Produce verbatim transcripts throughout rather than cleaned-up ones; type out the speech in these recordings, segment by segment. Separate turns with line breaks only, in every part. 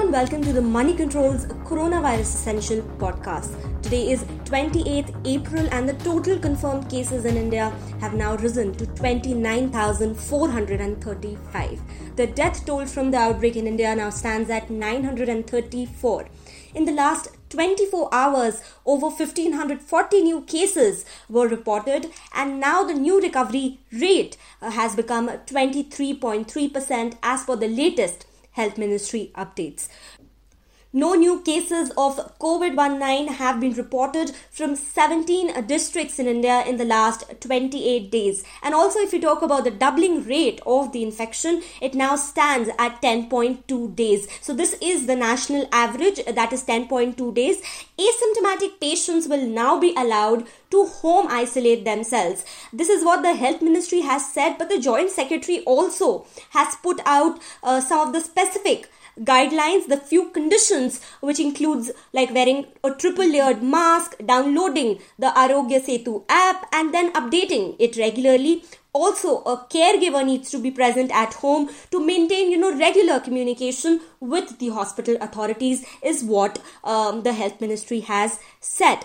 and welcome to the Money Control's Coronavirus Essential podcast. Today is twenty-eighth April and the total confirmed cases in India have now risen to twenty-nine thousand four hundred thirty-five. The death toll from the outbreak in India now stands at nine hundred thirty-four. In the last twenty-four hours, over one thousand five hundred forty new cases were reported, and now the new recovery rate uh, has become twenty-three point three percent as per the latest Health Ministry updates. No new cases of COVID nineteen have been reported from seventeen districts in India in the last twenty-eight days. And also, if you talk about the doubling rate of the infection, it now stands at ten point two days. So this is the national average, that is ten point two days. Asymptomatic patients will now be allowed to home isolate themselves. This is what the Health Ministry has said, but the Joint Secretary also has put out uh, some of the specific guidelines, the few conditions, which includes like wearing a triple layered mask, downloading the Arogya Setu app and then updating it regularly. Also, a caregiver needs to be present at home to maintain, you know, regular communication with the hospital authorities is what um, the Health Ministry has said.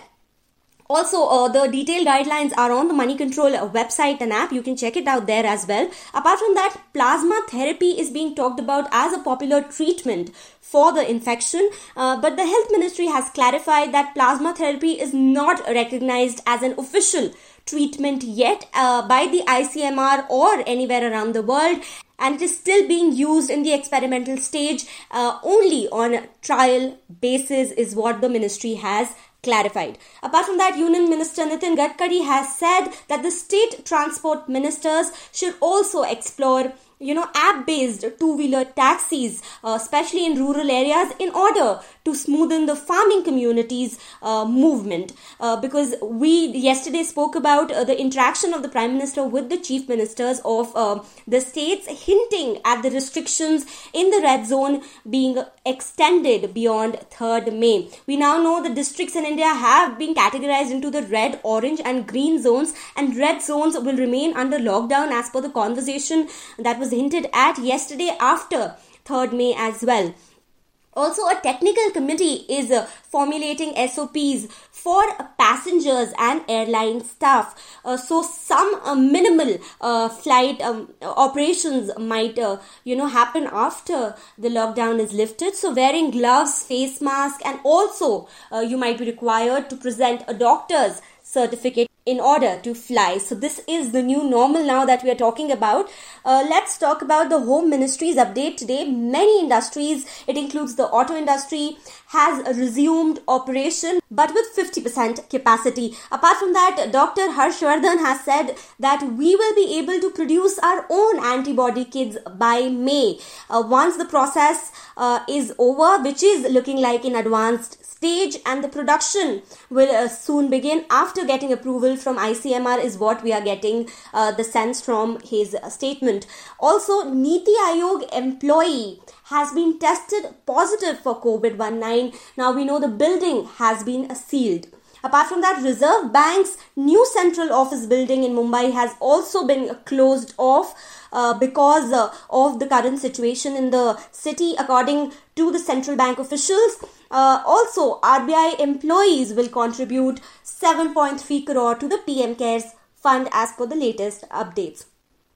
Also, uh, the detailed guidelines are on the Money Control website and app. You can check it out there as well. Apart from that, plasma therapy is being talked about as a popular treatment for the infection. Uh, but the Health Ministry has clarified that plasma therapy is not recognized as an official treatment yet uh, by the I C M R or anywhere around the world. And it is still being used in the experimental stage uh, only on trial basis is what the ministry has clarified. Apart from that, Union Minister Nitin Gadkari has said that the state transport ministers should also explore you know, app-based two-wheeler taxis, uh, especially in rural areas, in order to smoothen the farming community's uh, movement. Uh, because we yesterday spoke about uh, the interaction of the Prime Minister with the Chief Ministers of uh, the states, hinting at the restrictions in the red zone being extended beyond third May. We now know the districts in India have been categorized into the red, orange and green zones, and red zones will remain under lockdown as per the conversation that was hinted at yesterday after third May as well. Also, a technical committee is uh, formulating S O Ps for uh, passengers and airline staff. Uh, so, some uh, minimal uh, flight um, operations might, uh, you know, happen after the lockdown is lifted. So, wearing gloves, face mask, and also uh, you might be required to present a doctor's certificate in order to fly. So this is the new normal now that we are talking about. Uh, let's talk about the Home Ministry's update today. Many industries, it includes the auto industry, has resumed operation but with fifty percent capacity. Apart from that, Doctor Harshvardhan has said that we will be able to produce our own antibody kits by May. Uh, once the process uh, is over, which is looking like in advanced stage, and the production will uh, soon begin after getting approval from I C M R is what we are getting uh, the sense from his uh, statement. Also, Niti Aayog employee has been tested positive for COVID nineteen. Now we know the building has been uh, sealed. Apart from that, Reserve Bank's new central office building in Mumbai has also been uh, closed off uh, because uh, of the current situation in the city, according to the central bank officials. Uh, also, R B I employees will contribute seven point three crore to the P M CARES fund as per the latest updates.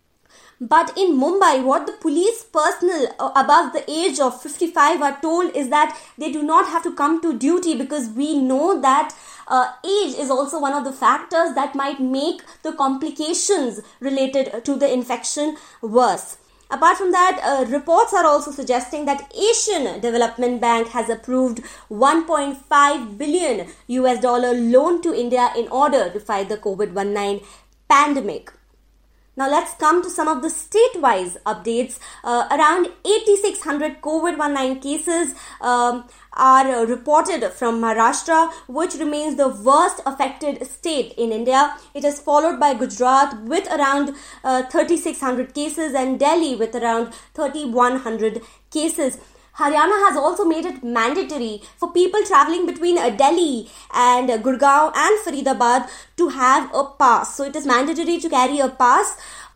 But in Mumbai, what the police personnel above the age of fifty-five are told is that they do not have to come to duty, because we know that uh, age is also one of the factors that might make the complications related to the infection worse. Apart from that, uh, reports are also suggesting that Asian Development Bank has approved one point five billion U S dollar loan to India in order to fight the COVID nineteen pandemic. Now let's come to some of the state-wise updates. Uh, around eighty-six hundred COVID nineteen cases um, are reported from Maharashtra, which remains the worst affected state in India. It is followed by Gujarat with around uh, thirty-six hundred cases and Delhi with around thirty-one hundred cases. Haryana has also made it mandatory for people travelling between Delhi and Gurgaon and Faridabad to have a pass. So it is mandatory to carry a pass.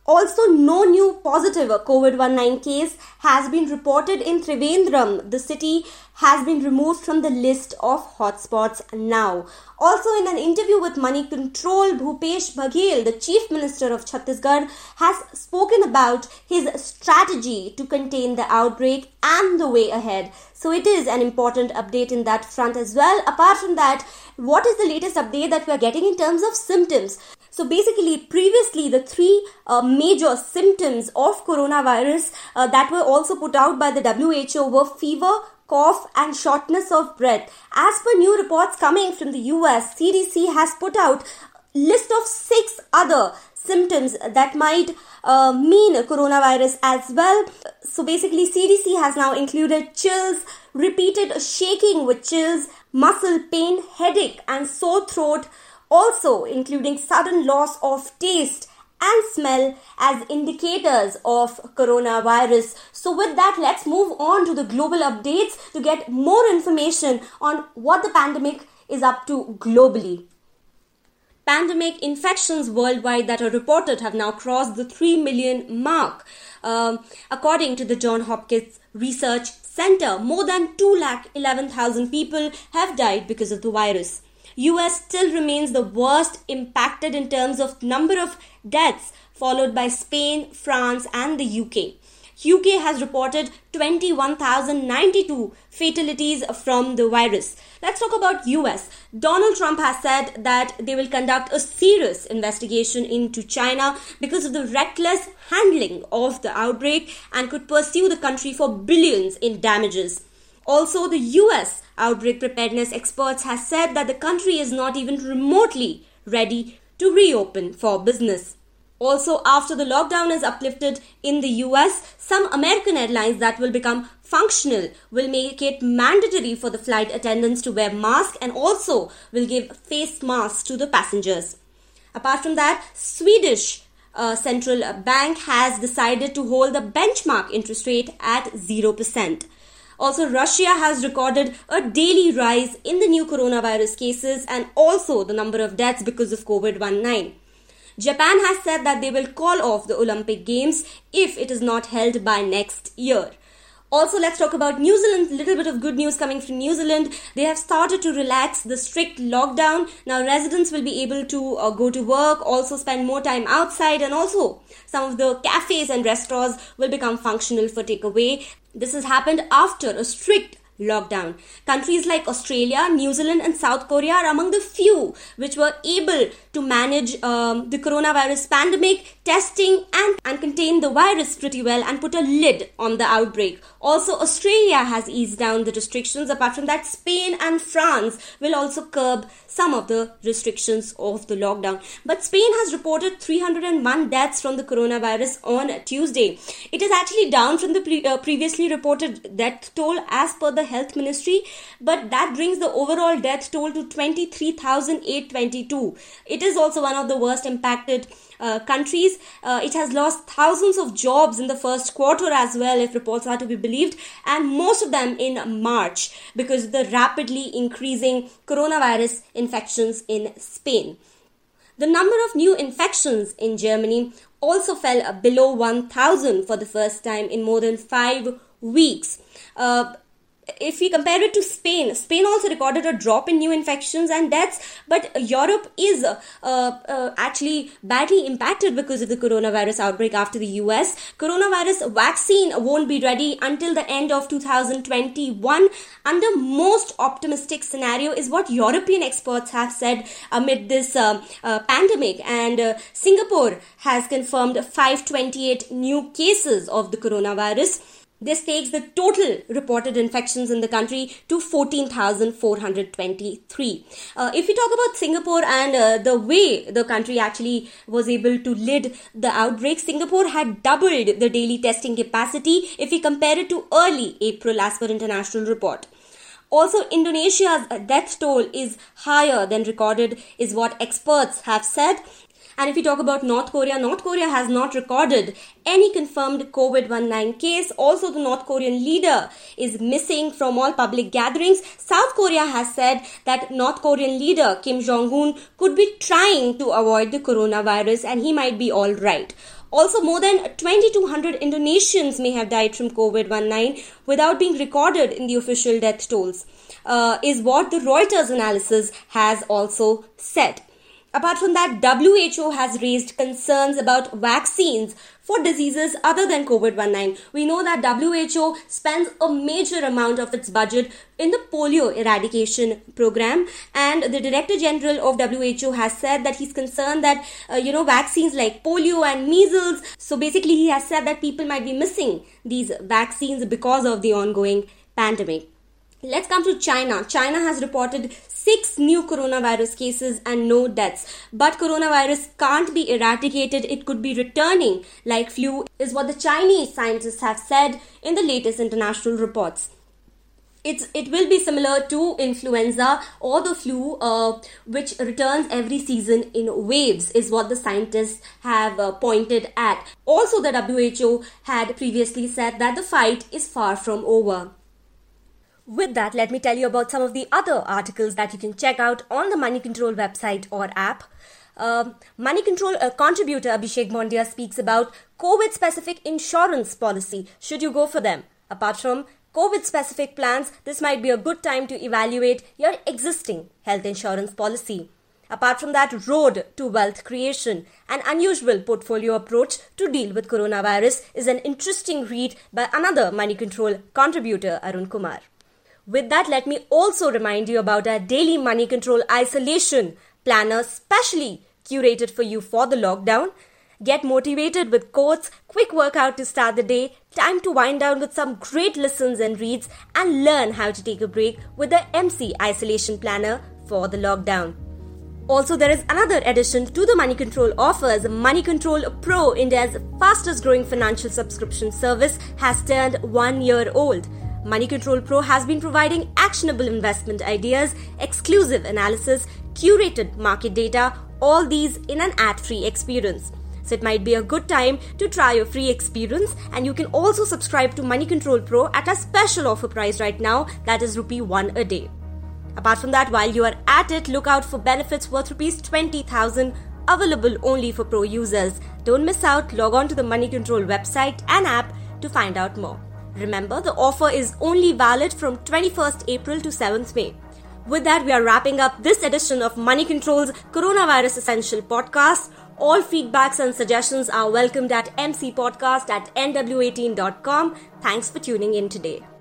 Also, no new positive COVID nineteen case has been reported in Trivandrum. The city has been removed from the list of hotspots now. Also, in an interview with Money Control, Bhupesh Baghel, the Chief Minister of Chhattisgarh, has spoken about his strategy to contain the outbreak and the way ahead. So it is an important update in that front as well. Apart from that, what is the latest update that we are getting in terms of symptoms? So basically, previously, the three uh, major symptoms of coronavirus uh, that were also put out by the W H O were fever, cough and shortness of breath. As per new reports coming from the U S, C D C has put out a list of six other symptoms that might uh, mean coronavirus as well. So basically, C D C has now included chills, repeated shaking with chills, muscle pain, headache and sore throat, also including sudden loss of taste and smell as indicators of coronavirus. So with that, let's move on to the global updates to get more information on what the pandemic is up to globally. Pandemic infections worldwide that are reported have now crossed the three million mark. Um, according to the Johns Hopkins Research Center, more than two lakh eleven thousand people have died because of the virus. U S still remains the worst impacted in terms of number of deaths, followed by Spain, France and the U K. U K has reported twenty-one thousand ninety-two fatalities from the virus. Let's talk about U S. Donald Trump has said that they will conduct a serious investigation into China because of the reckless handling of the outbreak and could pursue the country for billions in damages. Also, the U S outbreak preparedness experts has said that the country is not even remotely ready to reopen for business. Also, after the lockdown is uplifted in the U S, some American airlines that will become functional will make it mandatory for the flight attendants to wear masks and also will give face masks to the passengers. Apart from that, Swedish uh, central bank has decided to hold the benchmark interest rate at zero percent. Also, Russia has recorded a daily rise in the new coronavirus cases and also the number of deaths because of COVID nineteen. Japan has said that they will call off the Olympic Games if it is not held by next year. Also, let's talk about New Zealand. A little bit of good news coming from New Zealand. They have started to relax the strict lockdown. Now, residents will be able to uh, go to work, also spend more time outside, and also some of the cafes and restaurants will become functional for takeaway. This has happened after a strict lockdown. Countries like Australia, New Zealand and South Korea are among the few which were able to manage um, the coronavirus pandemic, testing and, and contain the virus pretty well and put a lid on the outbreak. Also, Australia has eased down the restrictions. Apart from that, Spain and France will also curb some of the restrictions of the lockdown. But Spain has reported three hundred one deaths from the coronavirus on Tuesday. It is actually down from the pre- uh, previously reported death toll as per the Health Ministry, but that brings the overall death toll to twenty-three thousand eight hundred twenty-two. It is also one of the worst impacted uh, countries. Uh, it has lost thousands of jobs in the first quarter as well, if reports are to be believed, and most of them in March because of the rapidly increasing coronavirus infections in Spain. The number of new infections in Germany also fell below one thousand for the first time in more than five weeks. Uh, If we compare it to Spain, Spain also recorded a drop in new infections and deaths, but Europe is uh, uh, actually badly impacted because of the coronavirus outbreak after the U S. Coronavirus vaccine won't be ready until the end of two thousand twenty-one. Under most optimistic scenario is what European experts have said amid this uh, uh, pandemic, and uh, Singapore has confirmed five hundred twenty-eight new cases of the coronavirus. This takes the total reported infections in the country to fourteen thousand four hundred twenty-three. Uh, if we talk about Singapore and uh, the way the country actually was able to lid the outbreak, Singapore had doubled the daily testing capacity if we compare it to early April as per international report. Also, Indonesia's death toll is higher than recorded, is what experts have said. And if we talk about North Korea, North Korea has not recorded any confirmed COVID nineteen case. Also, the North Korean leader is missing from all public gatherings. South Korea has said that North Korean leader Kim Jong-un could be trying to avoid the coronavirus and he might be all right. Also, more than twenty-two hundred Indonesians may have died from covid nineteen without being recorded in the official death tolls, uh, is what the Reuters analysis has also said. Apart from that, W H O has raised concerns about vaccines for diseases other than covid nineteen. We know that W H O spends a major amount of its budget in the polio eradication program, and the Director General of W H O has said that he's concerned that, uh, you know, vaccines like polio and measles, so basically he has said that people might be missing these vaccines because of the ongoing pandemic. Let's come to China. China has reported six new coronavirus cases and no deaths. But coronavirus can't be eradicated. It could be returning like flu, is what the Chinese scientists have said in the latest international reports. It's, it will be similar to influenza or the flu, uh, which returns every season in waves, is what the scientists have uh, pointed at. Also, the W H O had previously said that the fight is far from over. With that, let me tell you about some of the other articles that you can check out on the Money Control website or app. Uh, Money Control uh, contributor Abhishek Mondia speaks about COVID-specific insurance policy. Should you go for them? Apart from COVID-specific plans, this might be a good time to evaluate your existing health insurance policy. Apart from that, Road to Wealth Creation, an unusual portfolio approach to deal with coronavirus, is an interesting read by another Money Control contributor, Arun Kumar. With that, let me also remind you about our daily Money Control Isolation Planner, specially curated for you for the lockdown. Get motivated with quotes, quick workout to start the day, time to wind down with some great listens and reads, and learn how to take a break with the M C Isolation Planner for the lockdown. Also, there is another addition to the Money Control offers. Money Control Pro, India's fastest growing financial subscription service, has turned one year old. Money Control Pro has been providing actionable investment ideas, exclusive analysis, curated market data, all these in an ad-free experience. So it might be a good time to try your free experience, and you can also subscribe to Money Control Pro at a special offer price right now, that is rupee one a day. Apart from that, while you are at it, look out for benefits worth rupees twenty thousand available only for Pro users. Don't miss out. Log on to the Money Control website and app to find out more. Remember, the offer is only valid from twenty-first April to seventh May. With that, we are wrapping up this edition of Money Control's Coronavirus Essential Podcast. All feedbacks and suggestions are welcomed at m c podcast at n w eighteen dot com. Thanks for tuning in today.